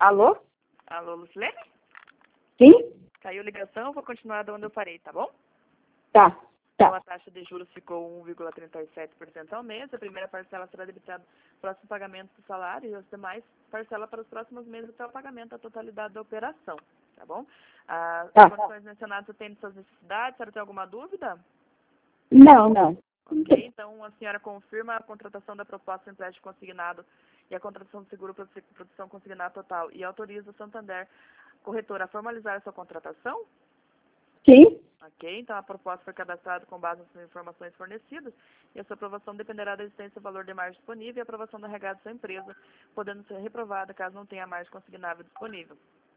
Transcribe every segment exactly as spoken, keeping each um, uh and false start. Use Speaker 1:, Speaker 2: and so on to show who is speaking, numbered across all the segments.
Speaker 1: Alô?
Speaker 2: Alô, Lucilene?
Speaker 1: Sim?
Speaker 2: Caiu a ligação, vou continuar de onde eu parei, tá bom?
Speaker 1: Tá,
Speaker 2: Então,
Speaker 1: tá.
Speaker 2: a taxa de juros ficou um vírgula trinta e sete por cento ao mês. A primeira parcela será debitada no próximo pagamento do salário e as demais parcelas para os próximos meses até o pagamento da totalidade da operação, tá bom? As
Speaker 1: Tá.
Speaker 2: condições mencionadas atendem suas necessidades. A senhora tem alguma dúvida?
Speaker 1: Não, não.
Speaker 2: Ok, então a senhora confirma a contratação da proposta de empréstimo consignado e a contratação do seguro para produção consignada total e autoriza o Santander corretora a formalizar a sua contratação?
Speaker 1: Sim?
Speaker 2: Ok, então a proposta foi cadastrada com base nas informações fornecidas e a sua aprovação dependerá da existência do valor de margem disponível e a aprovação da regada da sua empresa, podendo ser reprovada caso não tenha margem consignável disponível.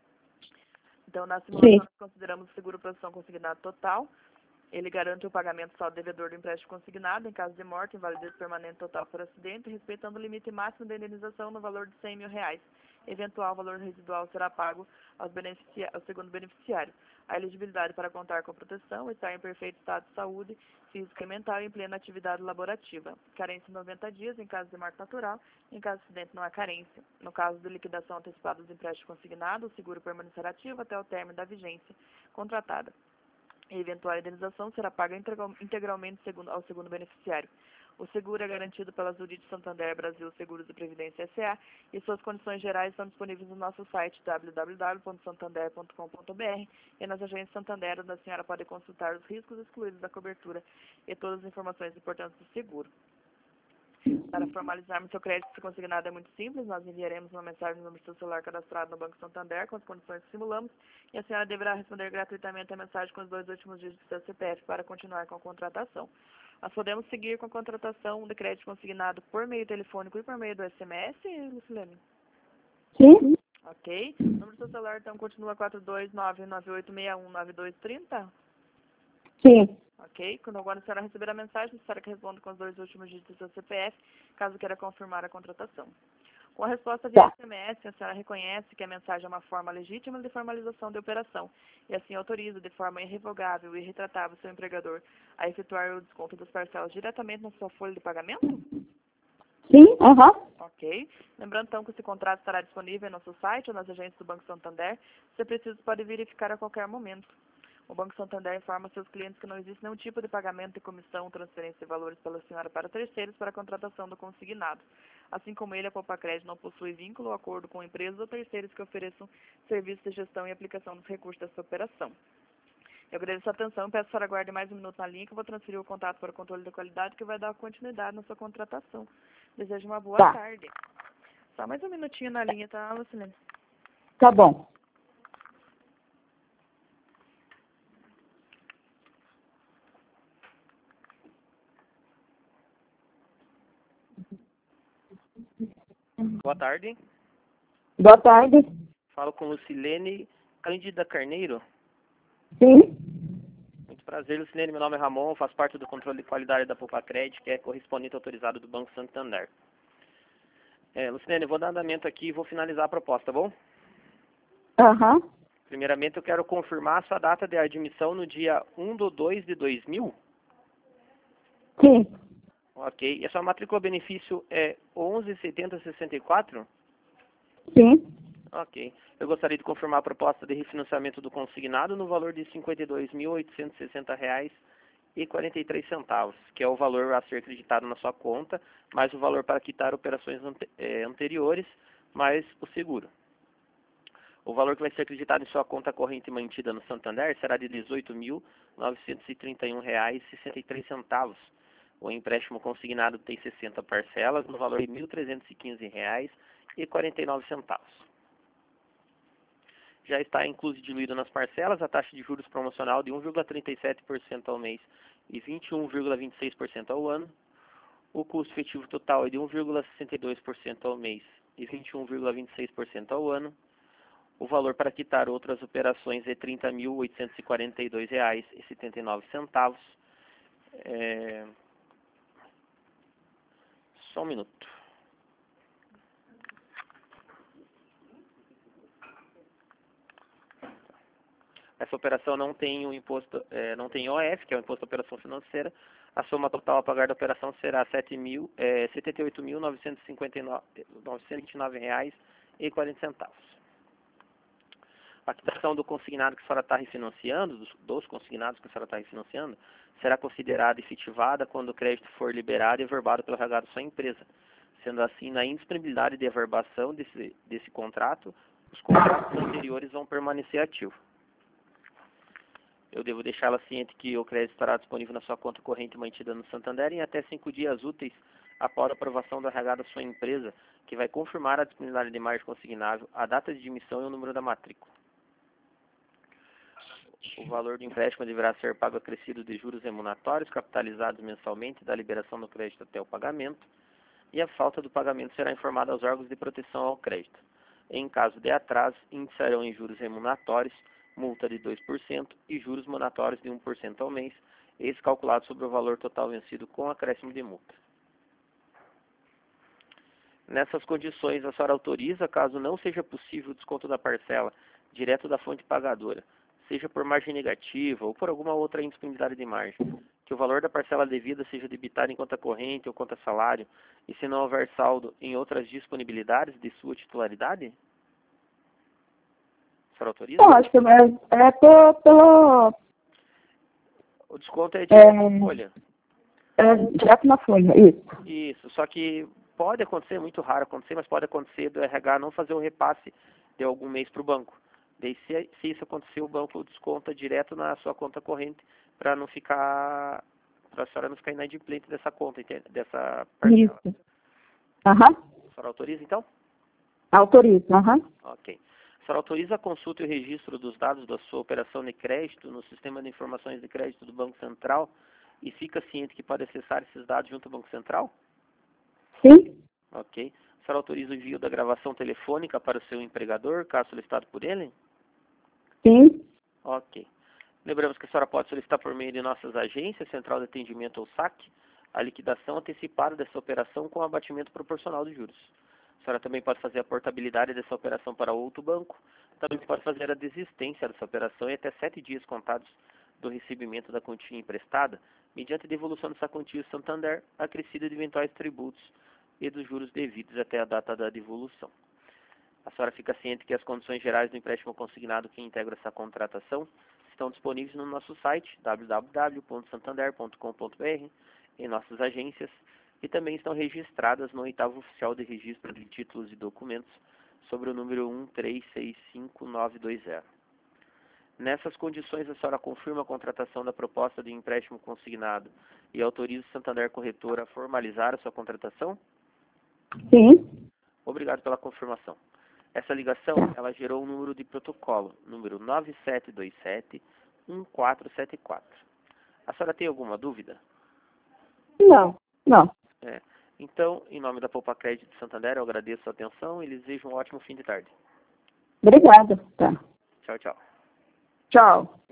Speaker 2: Então, na simulação,
Speaker 1: Sim.
Speaker 2: nós consideramos o seguro produção consignado total. Ele garante o pagamento só do devedor do empréstimo consignado em caso de morte, invalidez permanente total por acidente, respeitando o limite máximo da indenização no valor de cem mil reais. Eventual valor residual será pago aos beneficia ao segundo beneficiário. A elegibilidade para contar com proteção está em perfeito estado de saúde física e mental e em plena atividade laborativa. Carência em noventa dias em caso de morte natural, em caso de acidente não há carência. No caso de liquidação antecipada dos empréstimos consignados, o seguro permanecerá ativo até o término da vigência contratada. A eventual indenização será paga integralmente segundo, ao segundo beneficiário. O seguro é garantido pela Zurich Santander Brasil Seguros e Previdência S A e suas condições gerais estão disponíveis no nosso site w w w ponto santander ponto com ponto b r e nas agências Santander, onde a senhora pode consultar os riscos excluídos da cobertura e todas as informações importantes do seguro. Para formalizarmos seu crédito consignado é muito simples, nós enviaremos uma mensagem no número do seu celular cadastrado no Banco Santander com as condições que simulamos e a senhora deverá responder gratuitamente a mensagem com os dois últimos dígitos do seu C P F para continuar com a contratação. Nós podemos seguir com a contratação de crédito consignado por meio telefônico e por meio do S M S, Lucilene?
Speaker 1: Sim?
Speaker 2: Ok. O número do seu celular então continua quatro dois nove nove oito seis um nove dois três zero?
Speaker 1: Sim.
Speaker 2: Ok? Quando agora a senhora receber a mensagem, a senhora que responda com os dois últimos dígitos do seu C P F, caso queira confirmar a contratação. Com a resposta via
Speaker 1: Tá.
Speaker 2: S M S, a senhora reconhece que a mensagem é uma forma legítima de formalização de operação e assim autoriza de forma irrevogável e irretratável seu empregador a efetuar o desconto das parcelas diretamente na sua folha de pagamento?
Speaker 1: Sim? Aham.
Speaker 2: Ok. Lembrando então que esse contrato estará disponível no nosso site ou nas agências do Banco Santander. Se preciso, pode verificar a qualquer momento. O Banco Santander informa seus clientes que não existe nenhum tipo de pagamento de comissão, transferência de valores pela senhora para terceiros para a contratação do consignado. Assim como ele, a Poupa Crédito não possui vínculo ou acordo com empresas ou terceiros que ofereçam serviços de gestão e aplicação dos recursos dessa operação. Eu agradeço a atenção e peço que a senhora aguarde mais um minuto na linha que eu vou transferir o contato para o controle de qualidade que vai dar continuidade na sua contratação. Desejo uma boa
Speaker 1: Tá.
Speaker 2: tarde. Só mais um minutinho na linha, tá, Lucilene?
Speaker 1: Tá bom.
Speaker 3: Boa tarde.
Speaker 1: Boa tarde.
Speaker 3: Falo com Lucilene Cândida Carneiro.
Speaker 1: Sim?
Speaker 3: Muito prazer, Lucilene. Meu nome é Ramon, faço parte do controle de qualidade da Poupa Crédito, que é correspondente autorizado do Banco Santander. É, Lucilene, eu vou dar andamento aqui e vou finalizar a proposta, tá bom?
Speaker 1: Aham.
Speaker 3: Primeiramente, eu quero confirmar a sua data de admissão no dia um de dois de dois mil.
Speaker 1: Sim.
Speaker 3: Ok. E a sua matrícula benefício é onze setenta sessenta e quatro?
Speaker 1: Sim.
Speaker 3: Ok. Eu gostaria de confirmar a proposta de refinanciamento do consignado no valor de cinquenta e dois mil oitocentos e sessenta reais e quarenta e três centavos, que é o valor a ser acreditado na sua conta, mais o valor para quitar operações ante eh, anteriores, mais o seguro. O valor que vai ser acreditado em sua conta corrente mantida no Santander será de dezoito mil novecentos e trinta e um reais e sessenta e três centavos. O empréstimo consignado tem sessenta parcelas no valor de mil trezentos e quinze reais e quarenta e nove centavos. Já está incluso e diluído nas parcelas a taxa de juros promocional de um vírgula trinta e sete por cento ao mês e vinte e um vírgula vinte e seis por cento ao ano. O custo efetivo total é de um vírgula sessenta e dois por cento ao mês e vinte e um vírgula vinte e seis por cento ao ano. O valor para quitar outras operações é trinta mil oitocentos e quarenta e dois reais e setenta e nove centavos. É... Só um minuto. Essa operação não tem o imposto, é, não tem O F, que é o Imposto de Operação Financeira. A soma total a pagar da operação será sete mil, é, setenta e oito mil novecentos e cinquenta e nove reais e quarenta centavos. A quitação do consignado que a senhora está refinanciando, dos, dos consignados que a senhora está refinanciando, será considerada efetivada quando o crédito for liberado e averbado pelo R H da sua empresa. Sendo assim, na indisponibilidade de averbação desse, desse contrato, os contratos anteriores vão permanecer ativos. Eu devo deixá-la ciente que o crédito estará disponível na sua conta corrente mantida no Santander em até cinco dias úteis após a aprovação do R H da sua empresa, que vai confirmar a disponibilidade de margem consignável, a data de emissão e o número da matrícula. O valor do empréstimo deverá ser pago acrescido de juros remuneratórios capitalizados mensalmente da liberação do crédito até o pagamento, e a falta do pagamento será informada aos órgãos de proteção ao crédito. Em caso de atraso, iniciarão em juros remuneratórios, multa de dois por cento e juros moratórios de um por cento ao mês, esse calculado sobre o valor total vencido com acréscimo de multa. Nessas condições, a senhora autoriza, caso não seja possível o desconto da parcela direto da fonte pagadora, seja por margem negativa ou por alguma outra indisponibilidade de margem, que o valor da parcela devida seja debitado em conta corrente ou conta salário, e se não houver saldo em outras disponibilidades de sua titularidade? A senhora autoriza?
Speaker 1: Lógico, mas é pelo... pelo
Speaker 3: O desconto é direto
Speaker 1: É.
Speaker 3: na folha.
Speaker 1: é, direto na folha, isso.
Speaker 3: Isso, só que pode acontecer, muito raro acontecer, mas pode acontecer do R H não fazer o repasse de algum mês para o banco. Daí, se, se isso acontecer, o banco desconta direto na sua conta corrente para não ficar, para a senhora não ficar inadimplente dessa conta, entende? Dessa parcela.
Speaker 1: Isso. Aham.
Speaker 3: A senhora autoriza, então?
Speaker 1: Autorizo, aham.
Speaker 3: Ok. A senhora autoriza a consulta e o registro dos dados da sua operação de crédito no Sistema de Informações de Crédito do Banco Central e fica ciente que pode acessar esses dados junto ao Banco Central?
Speaker 1: Sim?
Speaker 3: Ok. A senhora autoriza o envio da gravação telefônica para o seu empregador, caso solicitado por ele?
Speaker 1: Sim?
Speaker 3: Ok. Lembramos que a senhora pode solicitar por meio de nossas agências, Central de Atendimento ou S A C, a liquidação antecipada dessa operação com abatimento proporcional de juros. A senhora também pode fazer a portabilidade dessa operação para outro banco. Também pode fazer a desistência dessa operação em até sete dias contados do recebimento da quantia emprestada, mediante a devolução dessa quantia ao Santander, acrescida de eventuais tributos e dos juros devidos até a data da devolução. A senhora fica ciente que as condições gerais do empréstimo consignado que integra essa contratação estão disponíveis no nosso site, w w w ponto santander ponto com ponto b r, em nossas agências, e também estão registradas no oitavo oficial de registro de títulos e documentos, sobre o número um três seis cinco nove dois zero. Nessas condições, a senhora confirma a contratação da proposta de empréstimo consignado e autoriza o Santander Corretora a formalizar a sua contratação?
Speaker 1: Sim?
Speaker 3: Obrigado pela confirmação. Essa ligação, ela gerou um número de protocolo, número nove sete dois sete um quatro sete quatro. A senhora tem alguma dúvida?
Speaker 1: Não, não.
Speaker 3: É. Então, em nome da Poupa Crédito de Santander, eu agradeço a atenção e lhes desejo um ótimo fim de tarde.
Speaker 1: Obrigada. Tá.
Speaker 3: Tchau, tchau.
Speaker 1: Tchau.